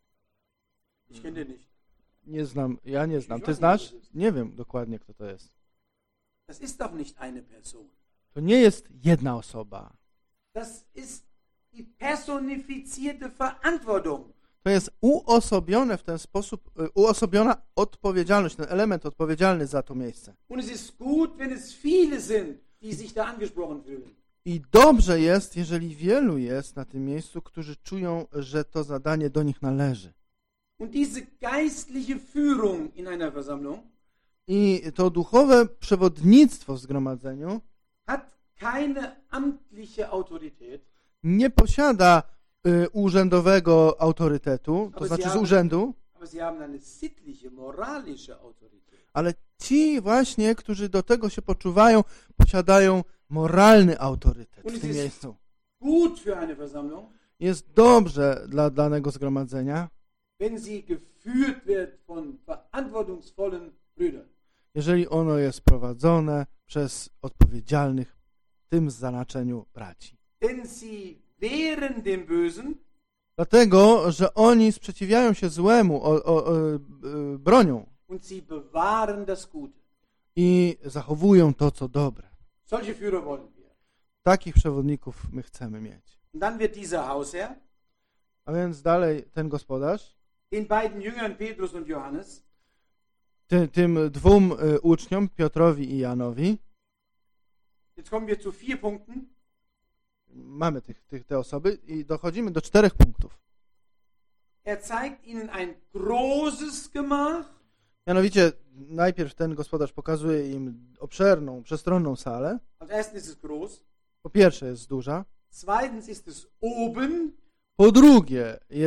Ich kenne den nicht. Nie znam, ja nie znam. Ty znasz? Nie wiem dokładnie, kto to jest. Das ist doch nicht eine Person. To nie jest jedna osoba. Das ist die personifizierte Verantwortung. To jest uosobione w ten sposób, y, uosobiona odpowiedzialność, ten element odpowiedzialny za to miejsce. Und es ist gut, wenn es viele sind, die sich da angesprochen fühlen. I dobrze jest, jeżeli wielu jest na tym miejscu, którzy czują, że to zadanie do nich należy. Und diese geistliche Führung in einer Versammlung I to duchowe przewodnictwo w zgromadzeniu hat keine amtliche Autorität, nie posiada y, urzędowego autorytetu, to Ale znaczy z zjawy- urzędu, aber sie haben eine sittliche, moralische Autorität. ale ci właśnie, którzy do tego się poczuwają, posiadają moralny autorytet w tym miejscu. Gut für eine Versammlung, Jest dobrze dla danego zgromadzenia, wenn sie geführt wird von verantwortungsvollen Brüdern. jeżeli ono jest prowadzone przez odpowiedzialnych w tym znaczeniu braci. Denn sie wehren dem Bösen Dlatego, że oni sprzeciwiają się złemu, o, o, o, e, bronią und sie bewahren das Gute. i zachowują to, co dobre. Solche Führer wollen wir. Takich przewodników my chcemy mieć. Und dann wird dieser Hausherr A więc dalej ten gospodarz den beiden Jüngern Petrus und Johannes ty, tym dwóm e, uczniom, Piotrowi i Janowi, Jetzt kommen wir zu vier Punkten. mamy tych, tych, te osoby i dochodzimy do czterech punktów. Er zeigt ihnen ein großes Gemach, Mianowicie najpierw ten gospodarz pokazuje im obszerną, przestronną salę. als erstes ist es groß, Po pierwsze jest duża, zweitens ist es oben, po drugie jest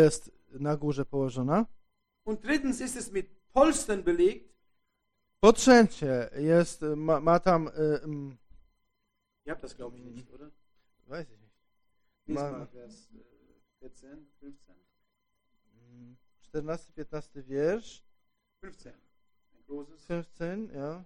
na górze położona. Und drittens ist es mit Polstern belegt. Po trzecie, jest, ma, ma tam... Y, um, Ihr habt das, glaube ich, nicht, oder? Weiß ich nicht. Lies Ma, mal Vers vierzehn, fünfzehn. czternasty, piętnasty wiersz. fünfzehn. Ein großes. fünfzehn, ja.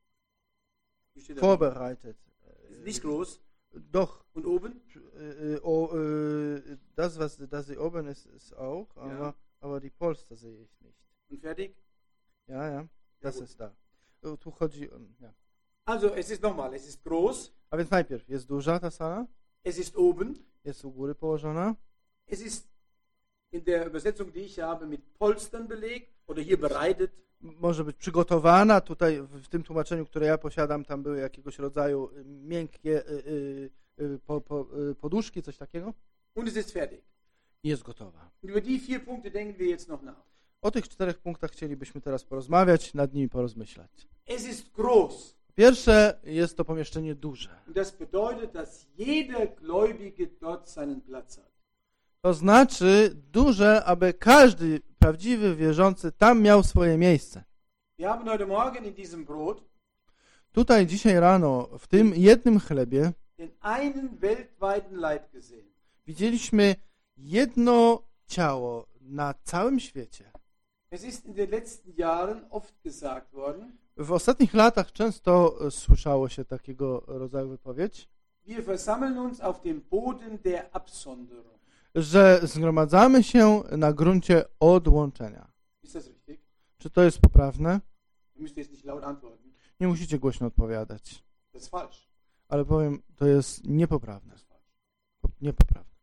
Wie steht da? Vorbereitet. Ist nicht groß. Doch. Und oben? Äh, oh, äh, das, was das hier oben ist, ist auch, aber, Ja. aber die Polster sehe ich nicht. Und fertig? Ja, ja, das gut. jest da. Tu chodzi o... Ja. Also, es ist nochmal, es ist groß. A więc najpierw jest duża ta sala, Es ist oben. jest u góry położona. Es ist in der Übersetzung, die ich habe, mit Polstern belegt oder hier bereitet. Może być przygotowana. Tutaj w, w tym tłumaczeniu, które ja posiadam, tam były jakiegoś rodzaju miękkie y, y, y, po, po, y, poduszki, coś takiego. Und es ist fertig. I jest gotowa. Und über die vier Punkte denken wir jetzt noch nach. O tych czterech punktach chcielibyśmy teraz porozmawiać, nad nimi porozmyślać. Es ist groß. Pierwsze, jest to pomieszczenie duże. Und das bedeutet, dass jeder Gläubige dort seinen Platz hat. To znaczy duże, aby każdy prawdziwy wierzący tam miał swoje miejsce. Wir haben heute Morgen in diesem Brot Tutaj dzisiaj rano, w tym jednym chlebie, den einen weltweiten Leib gesehen. widzieliśmy jedno ciało na całym świecie. Es ist in den letzten Jahren oft gesagt worden, W ostatnich latach często słyszało się takiego rodzaju wypowiedź, wir versammeln uns auf dem Boden der Absonderung. że zgromadzamy się na gruncie odłączenia. Ist das richtig? Czy to jest poprawne? Ihr müsst jetzt nicht laut antworten. Nie musicie głośno odpowiadać, Das ist falsch. ale powiem, to jest niepoprawne. Das ist falsch. Po- Niepoprawne.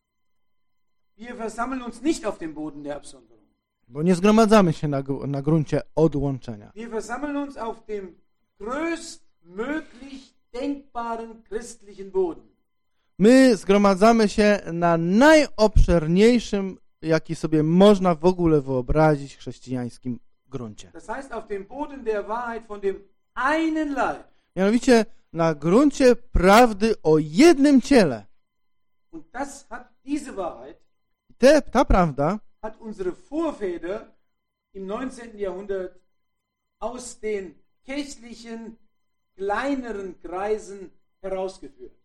Wir versammeln uns nicht auf dem Boden der Absonderung. Bo nie zgromadzamy się na, gru- na gruncie odłączenia. Wir versammeln uns auf dem größtmöglich denkbaren christlichen Boden. My zgromadzamy się na najobszerniejszym, jaki sobie można w ogóle wyobrazić, chrześcijańskim gruncie. Das heißt auf dem Boden der Wahrheit von dem einen Leib. Mianowicie na gruncie prawdy o jednym ciele. Und das hat diese Wahrheit Te, ta prawda hat unsere Vorväter im neunzehnten Jahrhundert aus den kirchlichen kleineren Kreisen herausgeführt.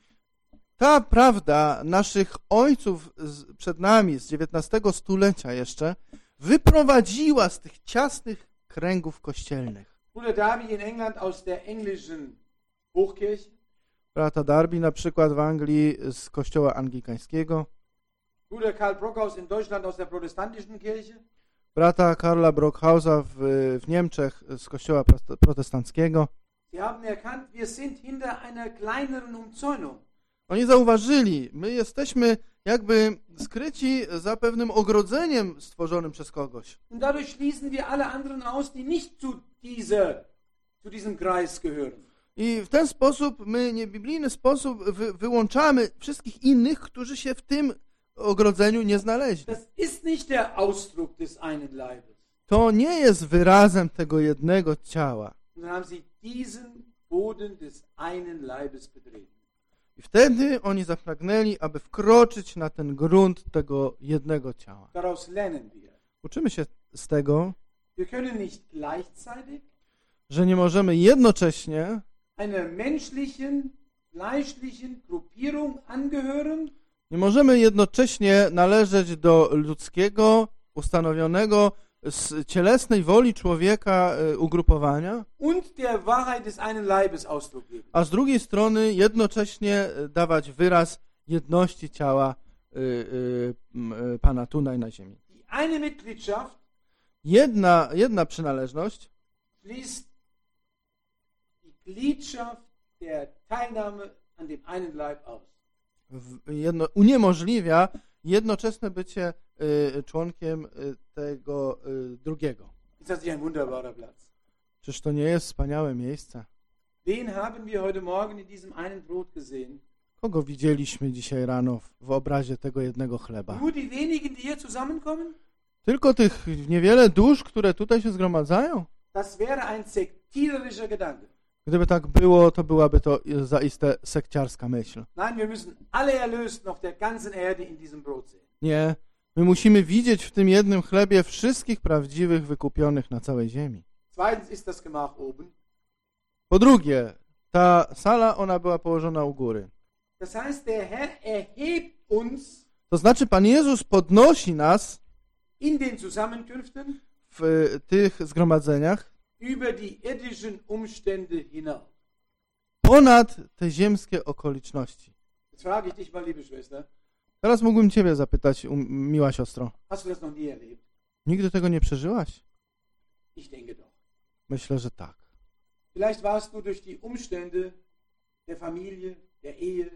Ta prawda naszych ojców z, przed nami z dziewiętnastego stulecia jeszcze wyprowadziła z tych ciasnych kręgów kościelnych. Bruder Darby in England aus der englischen Hochkirche, Brata Darby na przykład w Anglii z kościoła anglikańskiego, Bruder Karl Brockhaus in Deutschland aus der protestantischen Kirche, brata Karla Brockhausa w, w Niemczech z kościoła prote- protestanckiego. sie haben erkannt, wir sind hinter einer kleineren Umzäunung. Oni zauważyli, my jesteśmy jakby skryci za pewnym ogrodzeniem stworzonym przez kogoś. Und dadurch schließen wir alle anderen aus, die nicht zu dieser, zu diesem Kreis gehören. I w ten sposób, my niebiblijny sposób wy, wyłączamy wszystkich innych, którzy się w tym ogrodzeniu nie znaleźli. Das ist nicht der Ausdruck des einen Leibes. To nie jest wyrazem tego jednego ciała. Und dann haben sie diesen Boden des einen Leibes betreten. I wtedy oni zapragnęli, aby wkroczyć na ten grunt tego jednego ciała. Daraus lernen wir. Uczymy się z tego, Wir können nicht gleichzeitig że nie możemy jednocześnie einer menschlichen, fleischlichen Gruppierung angehören Nie możemy jednocześnie należeć do ludzkiego, ustanowionego z cielesnej woli człowieka y, ugrupowania, und der Wahrheit des einen Leibes Ausdruck geben. a z drugiej strony jednocześnie dawać wyraz jedności ciała y, y, y, Pana tutaj na ziemi. Die eine Mitgliedschaft Jedna, jedna przynależność schließt die Gliedschaft der Teilnahme an dem einen Leib aus. w- jedno, uniemożliwia jednoczesne bycie y, członkiem y, tego y, drugiego. Ist das nicht ein wunderbarer Platz? Czyż to nie jest wspaniałe miejsce? Wen haben wir heute Morgen in diesem einen Brot gesehen? Kogo widzieliśmy dzisiaj rano w, w obrazie tego jednego chleba? Nur die wenigen, die hier zusammenkommen? Tylko tych niewiele dusz, które tutaj się zgromadzają? Das wäre ein sektiererischer Gedanke. Gdyby tak było, to byłaby to zaiste sekciarska myśl. Nein, wir müssen alle erlöst noch der ganzen Erde in diesem Brot sehen. Nie, My musimy widzieć w tym jednym chlebie wszystkich prawdziwych wykupionych na całej ziemi. Zweitens ist das Gemach oben. Po drugie, ta sala, ona była położona u góry. Das heißt, der Herr erhebt uns To znaczy, Pan Jezus podnosi nas in den Zusammenkünften w tych zgromadzeniach über die irdischen Umstände hinaus. ponad te ziemskie okoliczności. Jetzt frage ich dich mal, liebe Schwester, Teraz mógłbym Ciebie zapytać, um, miła siostro. hast du das noch nie erlebt? Nigdy tego nie przeżyłaś? Ich denke doch. Myślę, że tak. Vielleicht warst du durch die Umstände der Familie, der Ehe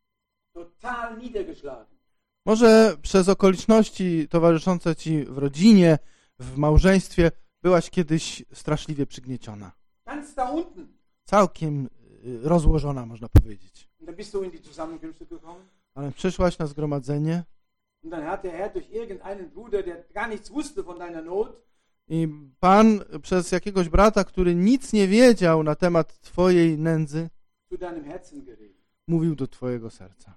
total niedergeschlagen. Może przez okoliczności towarzyszące Ci w rodzinie, w małżeństwie byłaś kiedyś straszliwie przygnieciona. Ganz da unten. Całkiem y, rozłożona, można powiedzieć. Und dann bist du in die Zusammenkünfte gekommen. Ale przyszłaś na zgromadzenie Und dann hat der Herr durch irgendeinen Bruder, der gar nichts wusste von deiner Not, i Pan przez jakiegoś brata, który nic nie wiedział na temat Twojej nędzy, zu deinem Herzen geredet. mówił do Twojego serca.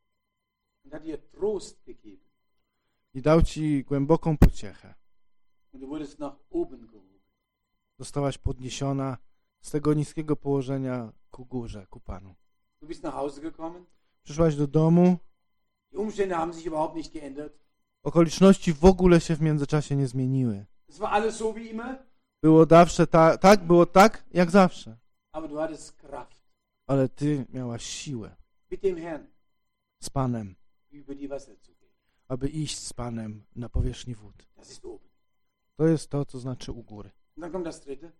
Und hat dir Trost gegeben. I dał Ci głęboką pociechę. Und du wurdest nach oben gehoben. Zostałaś podniesiona z tego niskiego położenia ku górze, ku Panu. Du bist nach Hause gekommen. Przyszłaś do domu, Die Umstände haben sich überhaupt nicht geändert. okoliczności w ogóle się w międzyczasie nie zmieniły. Es war alles so wie immer, Było zawsze ta, tak, było tak jak zawsze. aber du hattest Kraft Ale Ty miałaś siłę mit dem Herrn z Panem, über die Wasser zu gehen. aby iść z Panem na powierzchni wód. Das ist oben. To jest to, co znaczy u góry. Und dann kommt das dritte.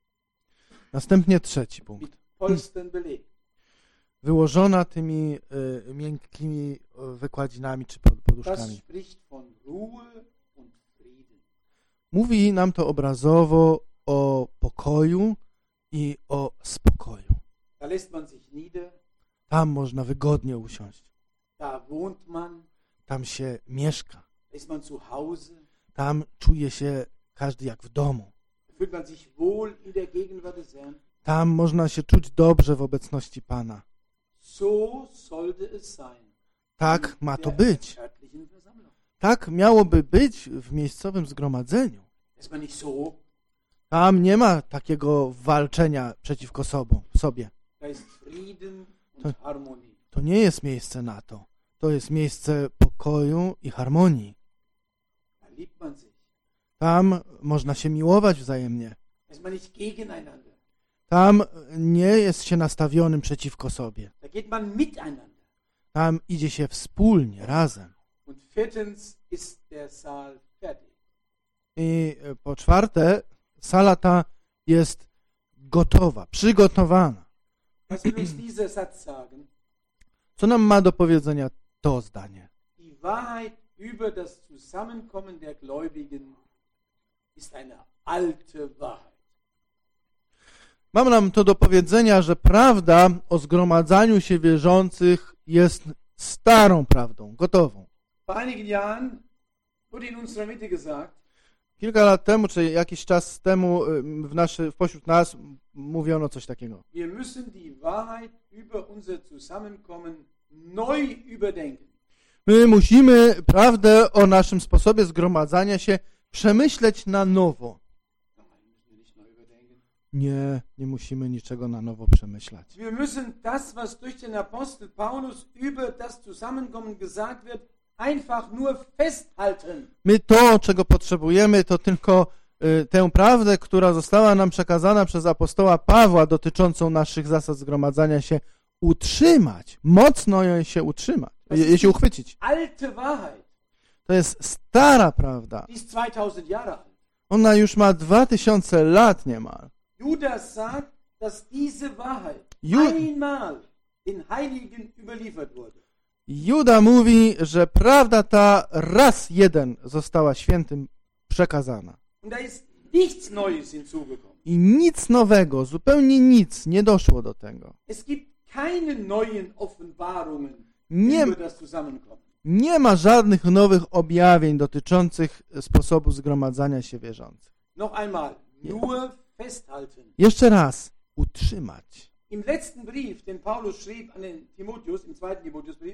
Następnie trzeci punkt. Mit Polstern belegt. Wyłożona tymi y, miękkimi y, wykładzinami czy pod, Das poduszkami. spricht von Ruhe und Frieden. Mówi nam to obrazowo o pokoju i o spokoju. Da lässt man sich nieder, Tam można wygodnie usiąść. da wohnt man, Tam się mieszka. da ist man zu Hause, Tam czuje się każdy jak w domu. da fühlt man sich wohl in der Gegenwart des Herrn. Tam można się czuć dobrze w obecności Pana. So sollte es sein. Tak ma in to der być. örtlichen Versammlung. Tak miałoby być w miejscowym zgromadzeniu. Ist man nicht so, Tam nie ma takiego walczenia przeciwko sobą, sobie. da ist Frieden und To- Harmonie. To nie jest miejsce na to. To jest miejsce pokoju i harmonii. Da liebt man sich. Tam można się miłować wzajemnie. Da ist man nicht gegeneinander. Tam nie jest się nastawionym przeciwko sobie. Da geht man miteinander. Tam idzie się wspólnie, razem. Und viertens ist der Saal fertig. I po czwarte, sala ta jest gotowa, przygotowana. Was will uns dieser Satz sagen? Co nam ma do powiedzenia to zdanie? Die Wahrheit über das Zusammenkommen der Gläubigen ist eine alte Wahrheit. Mam nam to do powiedzenia, że prawda o zgromadzaniu się wierzących jest starą prawdą, gotową. Vor einigen Jahren wurde in unserer Mitte gesagt, Kilka lat temu, czy jakiś czas temu w naszy, pośród nas mówiono coś takiego. wir müssen die Wahrheit über unser Zusammenkommen neu überdenken. My musimy prawdę o naszym sposobie zgromadzania się przemyśleć na nowo. Nein, müssen wir nicht neu überdenken. Nie, nie musimy niczego na nowo przemyślać. Wir müssen das, was durch den Apostel Paulus über das Zusammenkommen gesagt wird, einfach nur festhalten. My to, czego potrzebujemy, to tylko y, tę prawdę, która została nam przekazana przez apostoła Pawła dotyczącą naszych zasad zgromadzania się, utrzymać, mocno ją się utrzymać, je się uchwycić. Alte Wahrheit, To jest stara prawda. die ist zweitausend Jahre alt. Ona już ma dwa tysiące lat niemal. Judas sagt, dass diese Wahrheit Ju- einmal den Heiligen überliefert wurde. Juda mówi, że prawda ta raz jeden została świętym przekazana. Und da ist nichts Neues hinzugekommen. I nic nowego, zupełnie nic nie doszło do tego. Es gibt keine neuen Offenbarungen Nie, über das Zusammenkommen. nie ma żadnych nowych objawień dotyczących sposobu zgromadzania się wierzących. Noch einmal, nur festhalten. Jeszcze raz, utrzymać. Im letzten Brief, den Paulus schrieb an den Timotheus, im zweiten Timotheusbrief,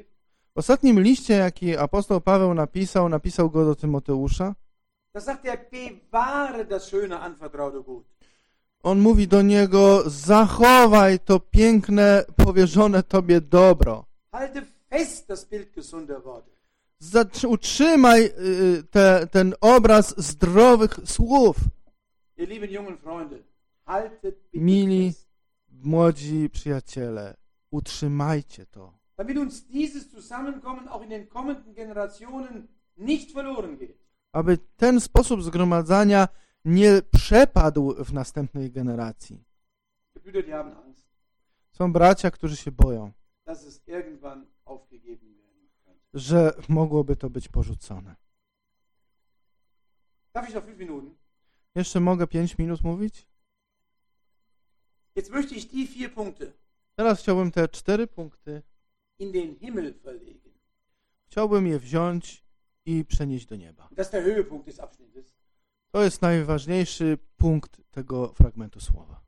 W ostatnim liście, jaki apostoł Paweł napisał, napisał go do Tymoteusza. Da sagt er, bewahre das schöne anvertraute Gut. On mówi do niego, zachowaj to piękne, powierzone tobie dobro. Halte fest das Bild gesunder Worte. Zatr- utrzymaj y, te, ten obraz zdrowych słów. Ihr lieben jungen Freunde, haltet bitte Mili, fest. młodzi przyjaciele, utrzymajcie to. Damit uns dieses Zusammenkommen auch in den kommenden Generationen nicht verloren geht. Aby ten sposób zgromadzania nie przepadł w następnej generacji. Die Brüder, die haben Angst, Są bracia, którzy się boją, dass es irgendwann aufgegeben werden könnte. że mogłoby to być porzucone. Darf ich noch fünf Minuten? Jeszcze mogę pięć minut mówić? Jetzt möchte ich die vier Punkte Teraz chciałbym te cztery punkty, in den Himmel verlegen. chciałbym je wziąć i przenieść do nieba. Das ist der Höhepunkt des Abschnittes. To jest najważniejszy punkt tego fragmentu słowa.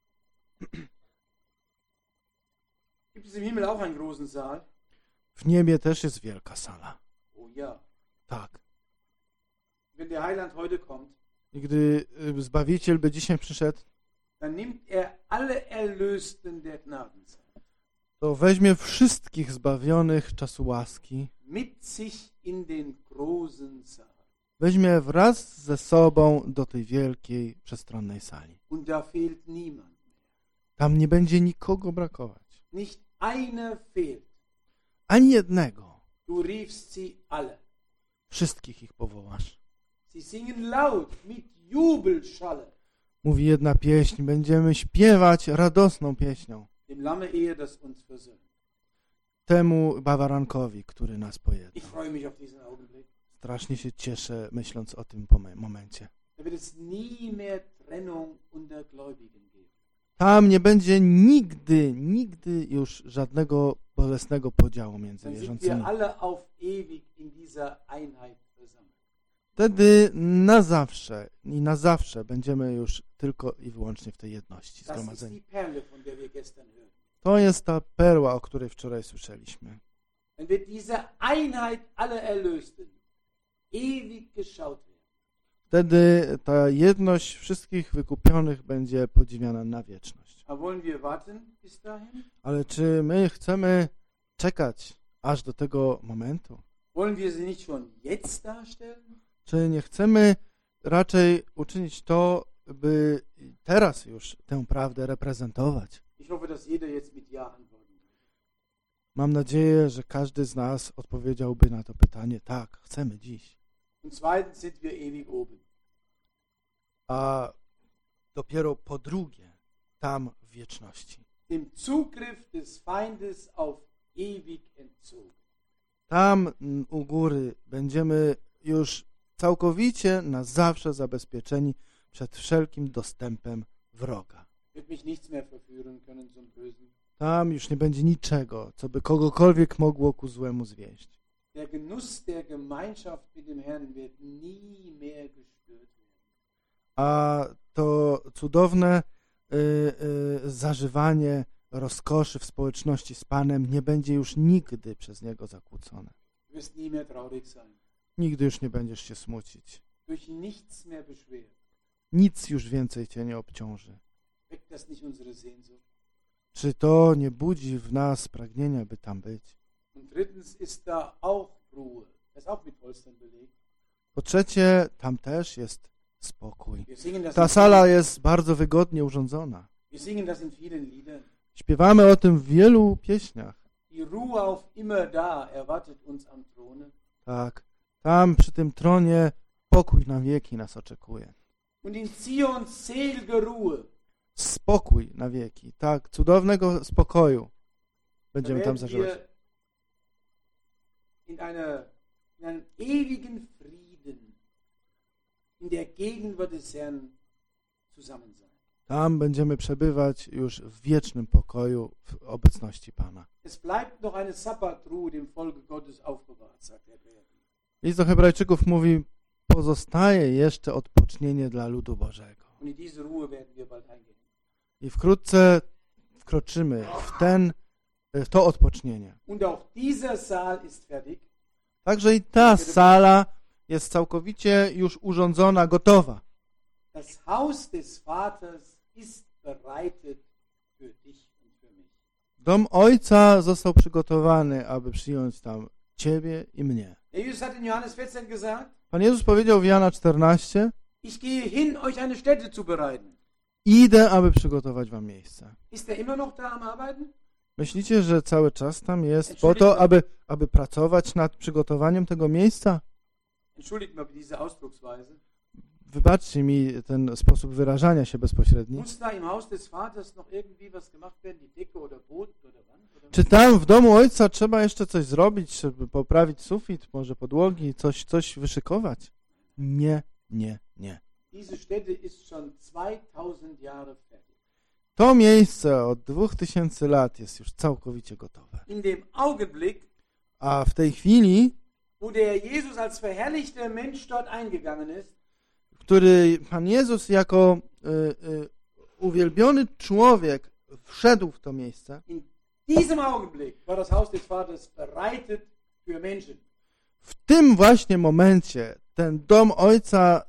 Gibt es im Himmel auch einen großen Saal? W niebie też jest wielka sala. Oh ja. Tak. Wenn der Heiland heute kommt, I gdy y, Zbawiciel by dzisiaj przyszedł, dann nimmt er alle Erlösten der Gnadenzeit to weźmie wszystkich zbawionych czasu łaski, mit sich in den großen Saal. weźmie wraz ze sobą do tej wielkiej, przestronnej sali. Und da fehlt niemand mehr. Tam nie będzie nikogo brakować. Nicht einer fehlt. Ani jednego. Du riefst sie alle. Wszystkich ich powołasz. Sie singen laut mit Jubelschalle. Mówi jedna pieśń, będziemy śpiewać radosną pieśnią Dem Lamme ehe, das uns versöhnt. temu bawarankowi, który nas pojednał. Ich freue mich auf diesen Augenblick. Strasznie się cieszę, myśląc o tym pome- momencie. Da wird es nie mehr Trennung unter Gläubigen geben. Tam nie będzie nigdy, nigdy już żadnego bolesnego podziału między Dann sind wierzącymi. wir alle auf ewig in dieser Einheit versammelt. Wtedy na zawsze i na zawsze będziemy już tylko i wyłącznie w tej jedności Das ist zgromadzeni. die Perle, von der wir gestern hörten. To jest ta perła, o której wczoraj słyszeliśmy. Dann wird diese Einheit aller Erlösten ewig geschaut werden. Wtedy ta jedność wszystkich wykupionych będzie podziwiana na wieczność. Aber wollen wir warten bis dahin? Ale czy my chcemy czekać aż do tego momentu? Wollen wir sie nicht schon jetzt darstellen? Czy nie chcemy raczej uczynić to, by teraz już tę prawdę reprezentować? Ich hoffe, dass jeder jetzt mit Ja antworten wird. Mam nadzieję, że każdy z nas odpowiedziałby na to pytanie, tak, chcemy dziś. Und zweitens sind wir ewig oben. A dopiero po drugie, tam w wieczności. Dem Zugriff des Feindes auf ewig entzogen. Tam mm, u góry będziemy już całkowicie na zawsze zabezpieczeni przed wszelkim dostępem wroga. Wird mich nichts mehr verführen können zum Bösen. Tam już nie będzie niczego, co by kogokolwiek mogło ku złemu zwieść. Der Genuss der Gemeinschaft mit dem Herrn wird nie mehr gestört werden. A to cudowne y, y, zażywanie rozkoszy w społeczności z Panem nie będzie już nigdy przez Niego zakłócone. Du wirst nie mehr traurig sein. Nigdy już nie będziesz się smucić. Durch nichts mehr beschwert. Nic już więcej Cię nie obciąży. Weckt das nicht unsere Sehnsucht? Czy to nie budzi w nas pragnienia, by tam być? Und drittens ist da auch Ruhe. Das ist auch mit Polstern belegt. Po trzecie, tam też jest spokój. Wir singen das Ta in sala vielen, jest bardzo wygodnie urządzona. wir singen das in vielen Liedern. Śpiewamy o tym w wielu pieśniach. Die Ruhe auf immer da erwartet uns am Throne. Tak, tam przy tym tronie pokój na wieki nas oczekuje. Und in Zions selige Ruhe. Spokój na wieki, tak, cudownego spokoju Da będziemy tam werden zażywać. wir in, einer, in einem ewigen Frieden in der Gegenwart des Herrn zusammen sein. Tam będziemy przebywać już w wiecznym pokoju w obecności Pana. Es bleibt noch eine Sabbatruhe dem Volke Gottes aufbewahrt, sagt der Hebräer. List do Hebrajczyków mówi, pozostaje jeszcze odpocznienie dla ludu Bożego. Und in diese Ruhe werden wir bald eingehen. I wkrótce wkroczymy w ten w to odpocznienie. Und auch dieser Saal ist fertig. Także i ta sala jest całkowicie już urządzona, gotowa. Das Haus des Vaters ist bereitet für dich und für mich. Dom Ojca został przygotowany, aby przyjąć tam Ciebie i mnie. Der Jesus hat in Johannes vierzehn gesagt, Pan Jezus powiedział w Jana czternaście, ich gehe hin, euch eine Stätte zu bereiten. idę, aby przygotować wam miejsce. Ist er immer noch da am Arbeiten? Myślicie, że cały czas tam jest po to, aby, aby pracować nad przygotowaniem tego miejsca? Entschuldigt mal diese Ausdrucksweise. Wybaczcie mi ten sposób wyrażania się bezpośredni. Muss da im Haus des Vaters noch irgendwie was gemacht werden, die Decke oder Boden oder Wand? Oder Czy tam w domu Ojca trzeba jeszcze coś zrobić, żeby poprawić sufit, może podłogi, coś, coś wyszykować? Nie, nie, nie. Diese Stätte ist schon zweitausend Jahre fertig. To miejsce od dwóch tysięcy lat jest już całkowicie gotowe. In dem Augenblick, A w tej chwili, wo der Jesus als verherrlichter Mensch dort eingegangen ist, w której Pan Jezus jako y, y, uwielbiony człowiek wszedł w to miejsce, in diesem Augenblick war das Haus des Vaters bereitet für Menschen. w tym właśnie momencie ten dom Ojca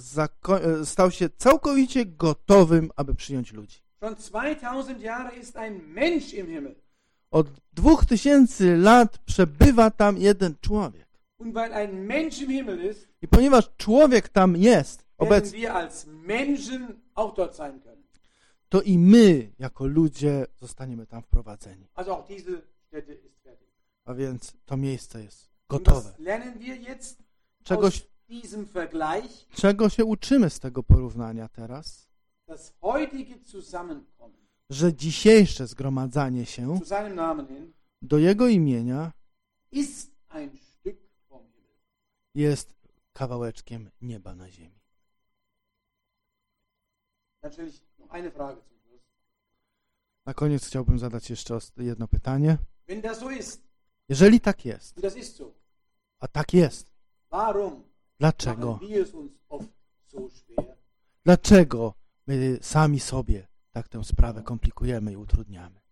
zako- stał się całkowicie gotowym, aby przyjąć ludzi. Schon zweitausend Jahre ist ein Mensch im Himmel. Od dwóch tysięcy lat przebywa tam jeden człowiek. Und weil ein Mensch im Himmel ist, I ponieważ człowiek tam jest werden obecny, wir als Menschen auch dort sein können. to i my, jako ludzie, zostaniemy tam wprowadzeni. Also auch diese Stätte ist fertig. A więc to miejsce jest Und gotowe. was lernen wir jetzt Czegoś, aus diesem Vergleich? czego się uczymy z tego porównania teraz? Das heutige Zusammenkommen Że dzisiejsze zgromadzanie się zu seinem Namen hin do Jego imienia ist ein Stück vom Himmel. jest kawałeczkiem nieba na ziemi. Dann stelle ich noch eine Frage zum Schluss. Na koniec chciałbym zadać jeszcze os- jedno pytanie. Wenn das so ist, Jeżeli tak jest, und das ist so, a tak jest, warum dlaczego? machen wir es uns oft so schwer? Dlaczego my sami sobie tak tę sprawę komplikujemy i utrudniamy?